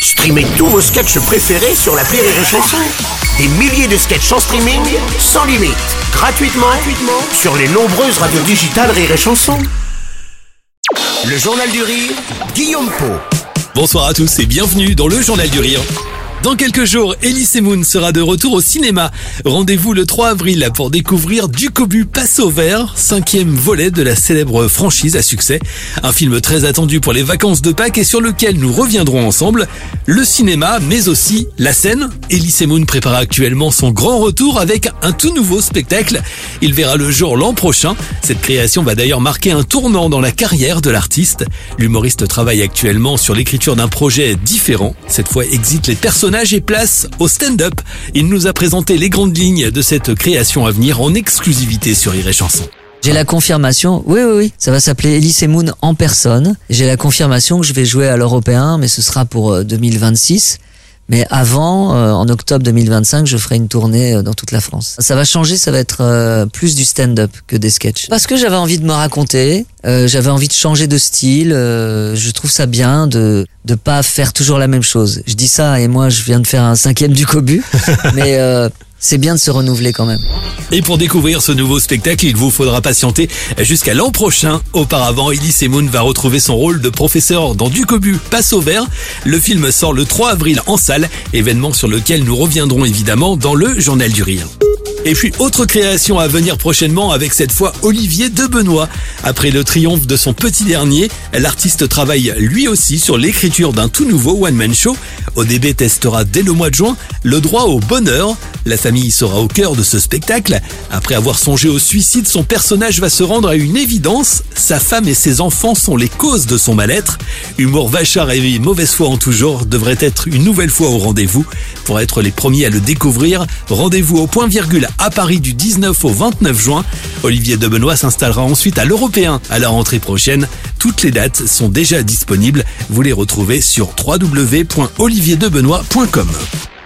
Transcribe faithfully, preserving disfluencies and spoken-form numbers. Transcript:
Streamez tous vos sketchs préférés sur l'appli Rire et Chanson. Des milliers de sketchs en streaming, sans limite, gratuitement, gratuitement sur les nombreuses radios digitales Rire et Chanson. Le Journal du Rire, Guillaume Pau. Bonsoir à tous et bienvenue dans le Journal du Rire. Dans quelques jours, Elie Semoun sera de retour au cinéma. Rendez-vous le trois avril pour découvrir Ducobu passe au vert, cinquième volet de la célèbre franchise à succès. Un film très attendu pour les vacances de Pâques et sur lequel nous reviendrons ensemble. Le cinéma, mais aussi la scène. Elie Semoun prépare actuellement son grand retour avec un tout nouveau spectacle. Il verra le jour l'an prochain. Cette création va d'ailleurs marquer un tournant dans la carrière de l'artiste. L'humoriste travaille actuellement sur l'écriture d'un projet différent. Cette fois, exit les personnages et place au stand-up. Il nous a présenté les grandes lignes de cette création à venir en exclusivité sur Rire et Chanson. J'ai la confirmation, oui oui oui, ça va s'appeler Elie Semoun en personne. J'ai la confirmation que je vais jouer à l'Européen, mais ce sera pour deux mille vingt-six. Mais avant, euh, en octobre deux mille vingt-cinq, je ferai une tournée euh, dans toute la France. Ça va changer, ça va être euh, plus du stand-up que des sketchs. Parce que j'avais envie de me raconter, euh, j'avais envie de changer de style. Euh, je trouve ça bien de de pas faire toujours la même chose. Je dis ça et moi, je viens de faire un cinquième Ducobu, mais euh, c'est bien de se renouveler quand même. Et pour découvrir ce nouveau spectacle, il vous faudra patienter jusqu'à l'an prochain. Auparavant, Elie Semoun va retrouver son rôle de professeur dans Ducobu passe au vert. Le film sort le trois avril en salle, événement sur lequel nous reviendrons évidemment dans le Journal du Rire. Et puis, autre création à venir prochainement avec cette fois Olivier Debenoy. Après le triomphe de son petit dernier, l'artiste travaille lui aussi sur l'écriture d'un tout nouveau one-man show. O D B testera dès le mois de juin le droit au bonheur. La famille sera au cœur de ce spectacle. Après avoir songé au suicide, son personnage va se rendre à une évidence. Sa femme et ses enfants sont les causes de son mal-être. Humour vachard et mauvaise foi en tout genre devrait être une nouvelle fois au rendez-vous. Pour être les premiers à le découvrir, rendez-vous au point virgule à Paris du dix-neuf au vingt-neuf juin. Olivier Debenoy s'installera ensuite à l'Européen à la rentrée prochaine. Toutes les dates sont déjà disponibles. Vous les retrouvez sur w w w point olivier debenoy point com.